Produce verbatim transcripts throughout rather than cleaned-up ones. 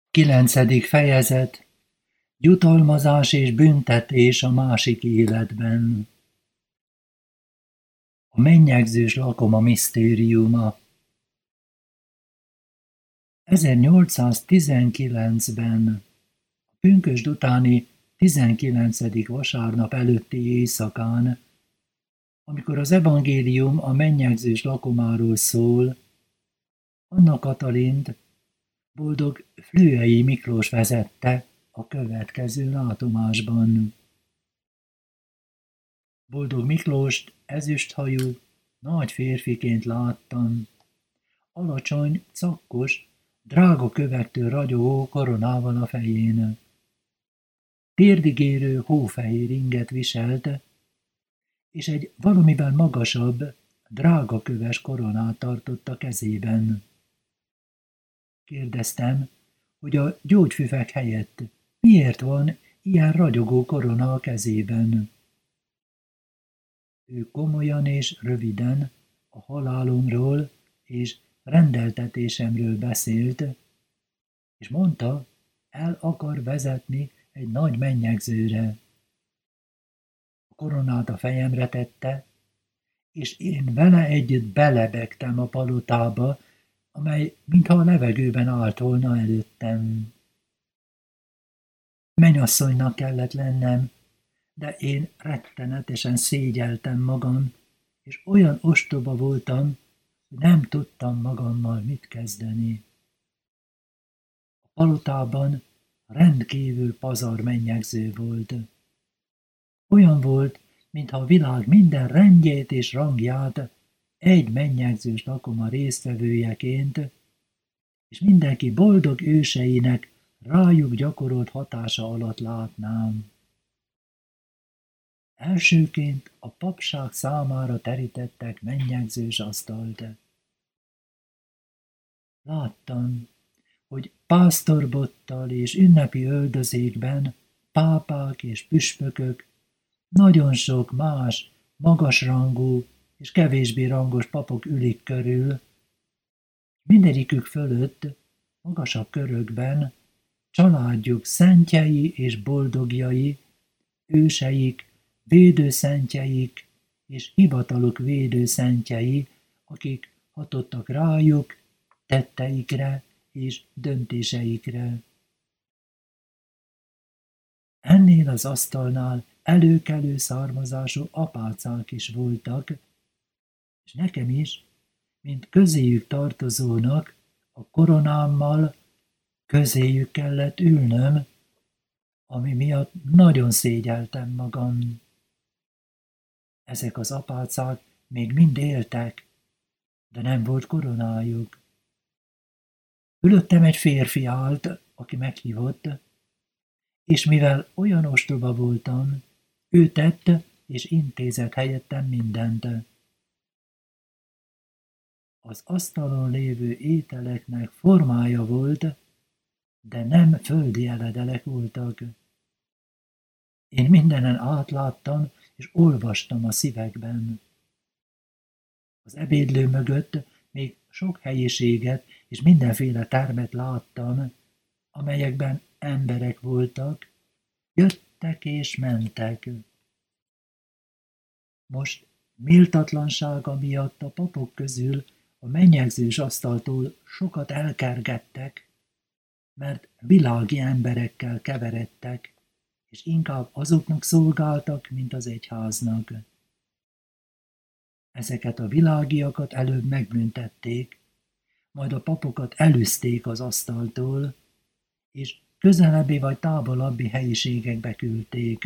Kilencedik fejezet. Jutalmazás és büntetés a másik életben. A mennyegzős lakoma misztériuma. ezernyolcszáztizenkilencben, a pünkösd utáni tizenkilencedik vasárnap előtti éjszakán, amikor az evangélium a mennyegzős lakomáról szól, Anna Katalint boldog Flüei Miklós vezette a következő látomásban. Boldog Miklóst ezüsthajú, nagy férfiként láttam, alacsony, cakkos, drága kövektől ragyogó koronával a fején. Térdigérő hófehér inget viselte, és egy valamivel magasabb, drága köves koronát tartott a kezében. Kérdeztem, hogy a gyógyfüvek helyett miért van ilyen ragyogó korona a kezében. Ő komolyan és röviden a halálomról és rendeltetésemről beszélt, és mondta, el akar vezetni egy nagy mennyegzőre. A koronát a fejemre tette, és én vele együtt belebegtem a palotába, amely mintha a levegőben állt volna előttem. Mennyasszonynak kellett lennem, de én rettenetesen szégyeltem magam, és olyan ostoba voltam, hogy nem tudtam magammal mit kezdeni. A palotában rendkívül pazar mennyegző volt. Olyan volt, mintha a világ minden rendjét és rangját egy mennyegzős lakoma résztvevőjeként, és mindenki boldog őseinek rájuk gyakorolt hatása alatt látnám. Elsőként a papság számára terítettek mennyegzős asztalt. Láttam, hogy pásztorbottal és ünnepi öldözékben pápák és püspökök, nagyon sok más, magasrangú és kevésbé rangos papok ülik körül, mindegyikük fölött, magasabb körökben, családjuk szentjei és boldogjai, őseik, védőszentjeik és hivataluk védőszentjei, akik hatottak rájuk, tetteikre és döntéseikre. Ennél az asztalnál előkelő származású apácák is voltak, és nekem is, mint közéjük tartozónak, a koronámmal közéjük kellett ülnöm, ami miatt nagyon szégyeltem magam. Ezek az apácák még mind éltek, de nem volt koronájuk. Fölöttem egy férfi állt, aki meghívott, és mivel olyan ostoba voltam, ő tett és intézett helyettem mindent. Az asztalon lévő ételeknek formája volt, de nem földi eledelek voltak. Én mindenen átláttam, és olvastam a szívekben. Az ebédlő mögött még sok helyiséget és mindenféle termet láttam, amelyekben emberek voltak, jöttek és mentek. Most méltatlansága miatt a papok közül a mennyegzős asztaltól sokat elkergettek, mert világi emberekkel keveredtek, és inkább azoknak szolgáltak, mint az egyháznak. Ezeket a világiakat előbb megbüntették, majd a papokat elűzték az asztaltól, és közelebbi vagy távolabbi helyiségekbe küldték.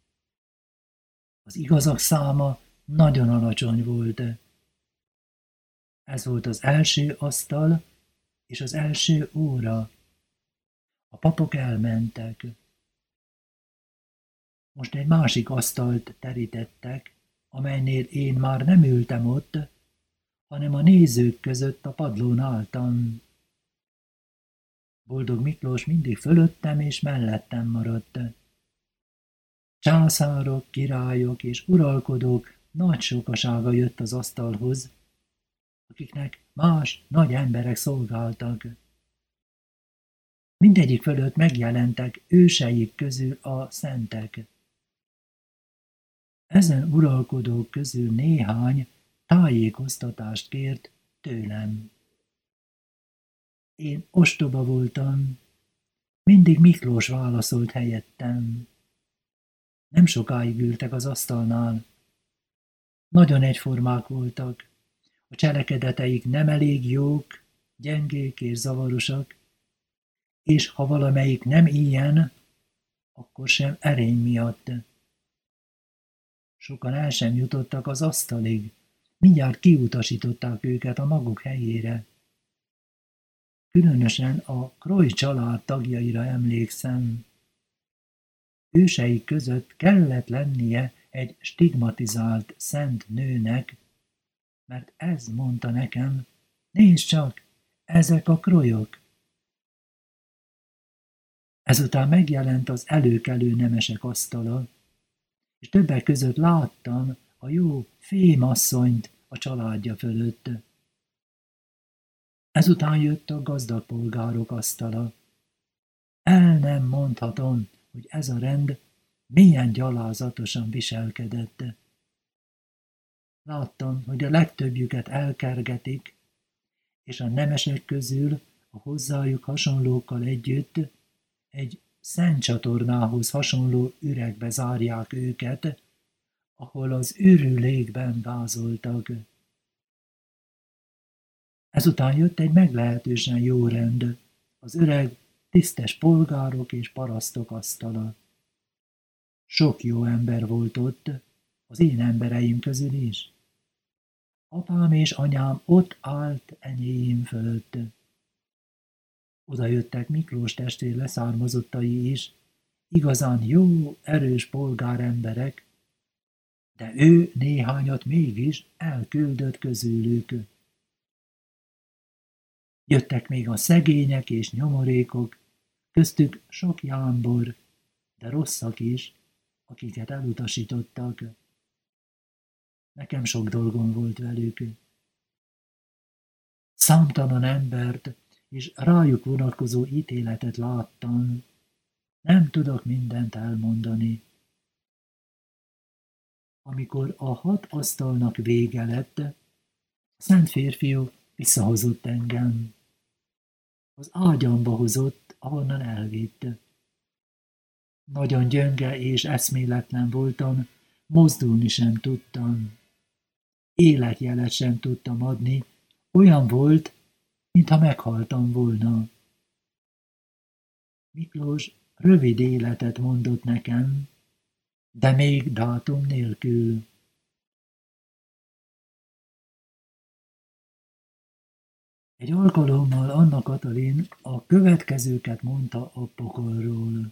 Az igazak száma nagyon alacsony volt. Ez volt az első asztal és az első óra. A papok elmentek. Most egy másik asztalt terítettek, amelynél én már nem ültem ott, hanem a nézők között a padlón álltam. Boldog Miklós mindig fölöttem és mellettem maradt. Császárok, királyok és uralkodók nagy sokasága jött az asztalhoz, akiknek más nagy emberek szolgáltak. Mindegyik fölött megjelentek őseik közül a szentek. Ezen uralkodók közül néhány tájékoztatást kért tőlem. Én ostoba voltam, mindig Miklós válaszolt helyettem. Nem sokáig ültek az asztalnál. Nagyon egyformák voltak. A cselekedeteik nem elég jók, gyengék és zavarosak, és ha valamelyik nem ilyen, akkor sem erény miatt. Sokan el sem jutottak az asztalig, mindjárt kiutasították őket a maguk helyére. Különösen a Kroy család tagjaira emlékszem. Őseik között kellett lennie egy stigmatizált szent nőnek, mert ez mondta nekem, nézd csak, ezek a Kroyok. Ezután megjelent az előkelő nemesek asztala, és többek között láttam a jó fémasszonyt a családja fölött. Ezután jött a gazdag polgárok asztala. El nem mondhatom, hogy ez a rend milyen gyalázatosan viselkedett. Láttam, hogy a legtöbbjüket elkergetik, és a nemesek közül a hozzájuk hasonlókkal együtt egy szentcsatornához hasonló üregbe zárják őket, ahol az ürülékben gázoltak. Ezután jött egy meglehetősen jó rend, az öreg, tisztes polgárok és parasztok asztala. Sok jó ember volt ott, az én embereim közül is. Apám és anyám ott állt enyéim fölött. Oda jöttek Miklós testvér leszármazottai is, igazán jó, erős polgáremberek, de ő néhányat mégis elküldött közülük. Jöttek még a szegények és nyomorékok, köztük sok jámbor, de rosszak is, akiket elutasítottak. Nekem sok dolgom volt velük. Számtalan embert és rájuk vonatkozó ítéletet láttam. Nem tudok mindent elmondani. Amikor a hat asztalnak vége lett, a szent férfiú visszahozott engem. Az ágyamba hozott, ahonnan elvitt. Nagyon gyönge és eszméletlen voltam, mozdulni sem tudtam. Életjelet sem tudtam adni, olyan volt, mintha meghaltam volna. Miklós rövid életet mondott nekem, de még dátum nélkül. Egy alkalommal Anna Katalin a következőket mondta a pokolról.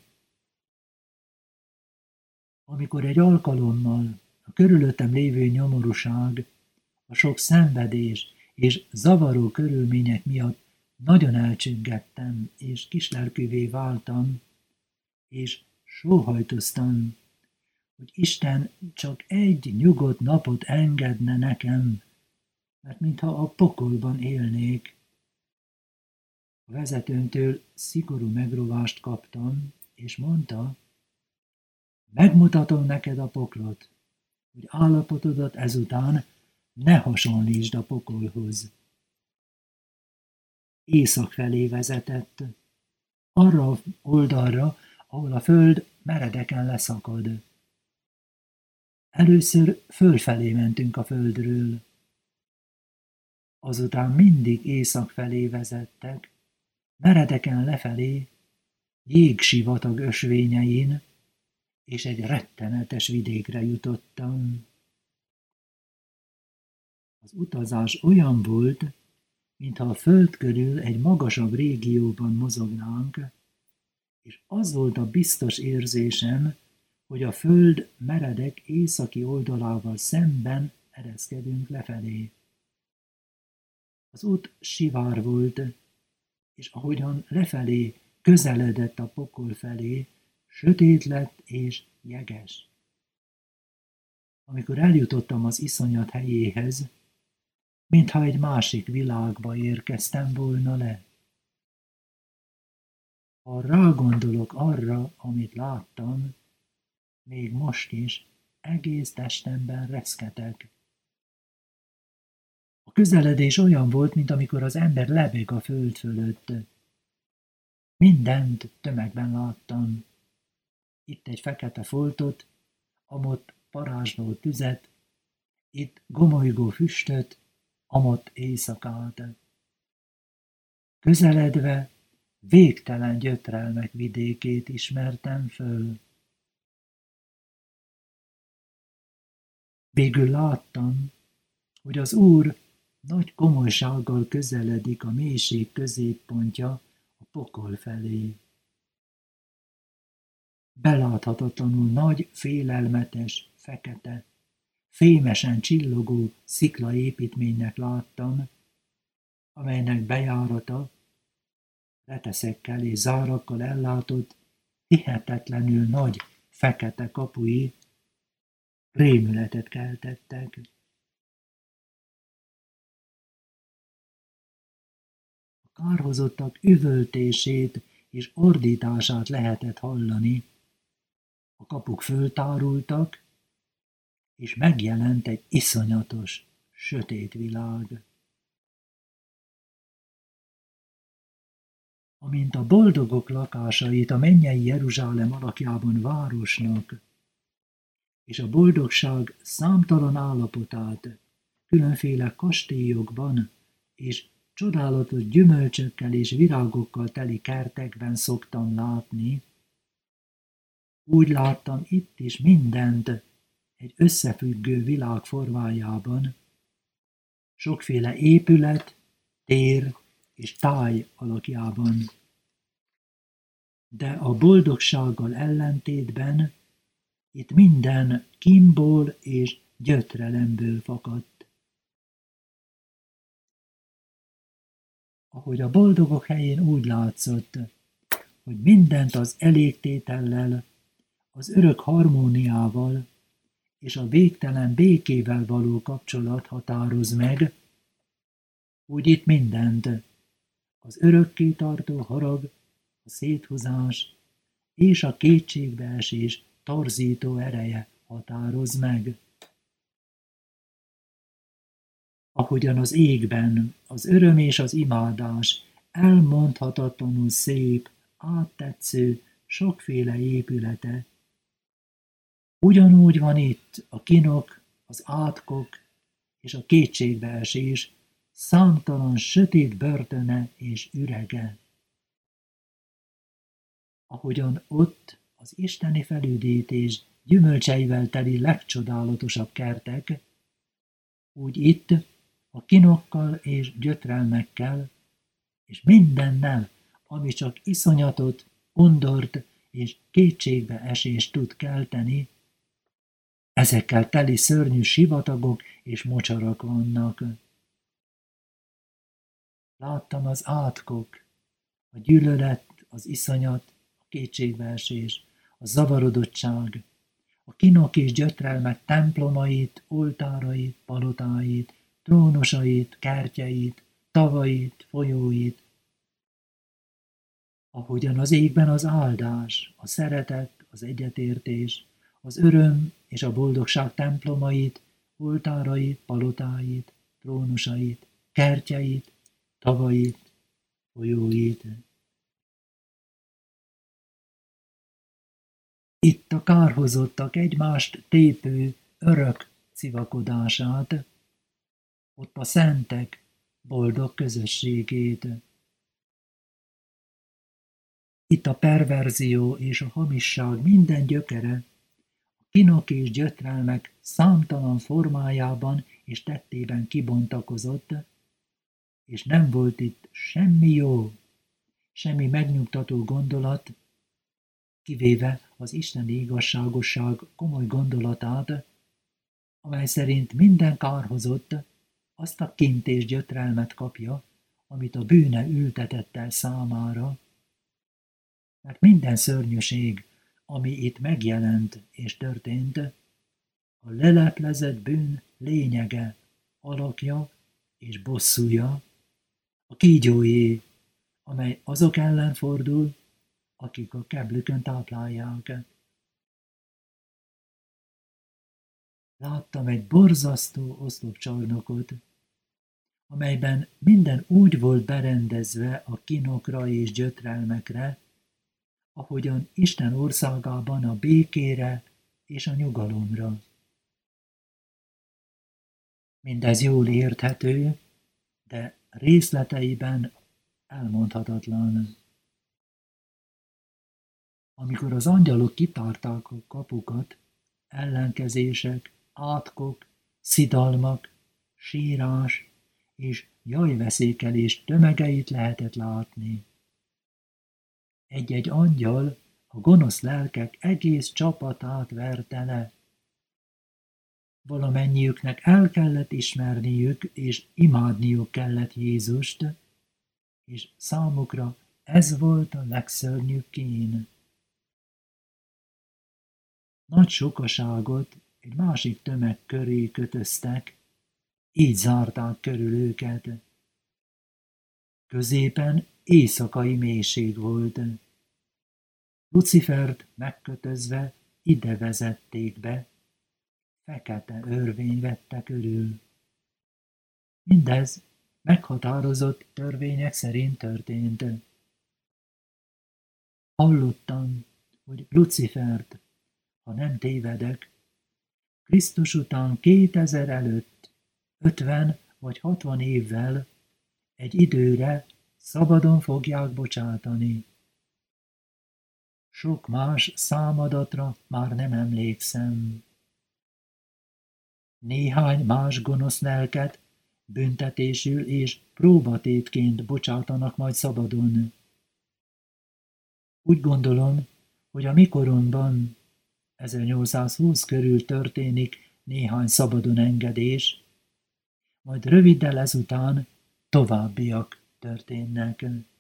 Amikor egy alkalommal a körülöttem lévő nyomorúság, a sok szenvedés és zavaró körülmények miatt nagyon elcsüggettem, és kislelkűvé váltam, és sóhajtoztam, hogy Isten csak egy nyugodt napot engedne nekem, mert mintha a pokolban élnék. A vezetőmtől szigorú megrovást kaptam, és mondta, megmutatom neked a poklot, hogy állapotodat ezután ne hasonlítsd a pokolhoz. Észak felé vezetett, arra az oldalra, ahol a föld meredeken leszakad. Először fölfelé mentünk a földről. Azután mindig észak felé vezettek, meredeken lefelé, jégsivatag ösvényein, és egy rettenetes vidékre jutottam. Az utazás olyan volt, mintha a föld körül egy magasabb régióban mozognánk, és az volt a biztos érzésem, hogy a föld meredek északi oldalával szemben ereszkedünk lefelé. Az út sivár volt, és ahogyan lefelé közeledett a pokol felé, sötét lett és jeges. Amikor eljutottam az iszonyat helyéhez, mintha egy másik világba érkeztem volna le. Ha rágondolok arra, amit láttam, még most is egész testemben reszketek. A közeledés olyan volt, mint amikor az ember lebeg a föld fölött. Mindent tömegben láttam. Itt egy fekete foltot, amott parázsló tüzet, itt gomolygó füstöt, amott éjszakát. Közeledve végtelen gyötrelmek vidékét ismertem föl. Végül láttam, hogy az Úr nagy komolysággal közeledik a mélység középpontja a pokol felé. Beláthatatlanul nagy, félelmetes, fekete, fémesen csillogó sziklaépítménynek láttam, amelynek bejárata reteszekkel és zárakkal ellátott, hihetetlenül nagy, fekete kapui rémületet keltettek. A kárhozottak üvöltését és ordítását lehetett hallani, a kapuk föltárultak, és megjelent egy iszonyatos, sötét világ. Amint a boldogok lakásait a mennyei Jeruzsálem alakjában városnak, és a boldogság számtalan állapotát különféle kastélyokban és csodálatos gyümölcsökkel és virágokkal teli kertekben szoktam látni, úgy láttam itt is mindent egy összefüggő világ formájában, sokféle épület, tér és táj alakjában. De a boldogsággal ellentétben itt minden kínból és gyötrelemből fakadt. Ahogy a boldogok helyén úgy látszott, hogy mindent az elégtétellel, az örök harmóniával és a végtelen békével való kapcsolat határoz meg, úgy itt mindent az örökké tartó harag, a széthúzás és a kétségbeesés torzító ereje határoz meg. Ahogyan az égben az öröm és az imádás elmondhatatlanul szép, áttetsző, sokféle épülete, ugyanúgy van itt a kínok, az átkok és a kétségbeesés számtalan sötét börtöne és ürege. Ahogyan ott az isteni felüdítés gyümölcseivel teli legcsodálatosabb kertek, úgy itt a kinokkal és gyötrelmekkel, és mindennel, ami csak iszonyatot, undort és kétségbeesést tud kelteni, ezekkel teli szörnyű sivatagok és mocsarak vannak. Láttam az átkok, a gyűlölet, az iszonyat, a kétségbeesés, a zavarodottság, a kinok és gyötrelmek templomait, oltárait, palotáit, trónusait, kertjeit, tavait, folyóit, ahogyan az égben az áldás, a szeretet, az egyetértés, az öröm és a boldogság templomait, oltárait, palotáit, trónusait, kertjeit, tavait, folyóit. Itt a kárhozottak egymást tépő örök civakodását, ott a szentek boldog közösségét. Itt a perverzió és a hamisság minden gyökere, a kinok és gyötrelmek számtalan formájában és tettében kibontakozott, és nem volt itt semmi jó, semmi megnyugtató gondolat, kivéve az isteni igazságosság komoly gondolatát, amely szerint minden kárhozott azt a kint és gyötrelmet kapja, amit a bűne ültetett el számára, mert minden szörnyűség, ami itt megjelent és történt, a leleplezett bűn lényege, alakja és bosszúja, a kígyójé, amely azok ellen fordul, akik a keblükön táplálják. Láttam egy borzasztó oszlopcsarnokot, amelyben minden úgy volt berendezve a kinokra és gyötrelmekre, ahogyan Isten országában a békére és a nyugalomra. Mindez jól érthető, de részleteiben elmondhatatlan. Amikor az angyalok kitárták a kapukat, ellenkezések, átkok, szidalmak, sírás és jajveszékelés tömegeit lehetett látni. Egy-egy angyal a gonosz lelkek egész csapatát verte le. Valamennyiüknek el kellett ismerniük és imádniuk kellett Jézust, és számukra ez volt a legszörnyűbb kén. Nagy sokaságot egy másik tömeg köré kötöztek, így zárták körül őket. Középen éjszakai mélység volt. Lucifert megkötözve ide vezették be, fekete örvény vette körül. Mindez meghatározott törvények szerint történt. Hallottam, hogy Lucifert, ha nem tévedek, Krisztus után kétezer előtt, ötven vagy hatvan évvel egy időre szabadon fogják bocsátani. Sok más számadatra már nem emlékszem. Néhány más gonosz lelket büntetésül és próbatétként bocsátanak majd szabadon. Úgy gondolom, hogy a mi korunkban, ezernyolcszázhúsz körül történik néhány szabadon engedés, majd röviddel ezután továbbiak történnek.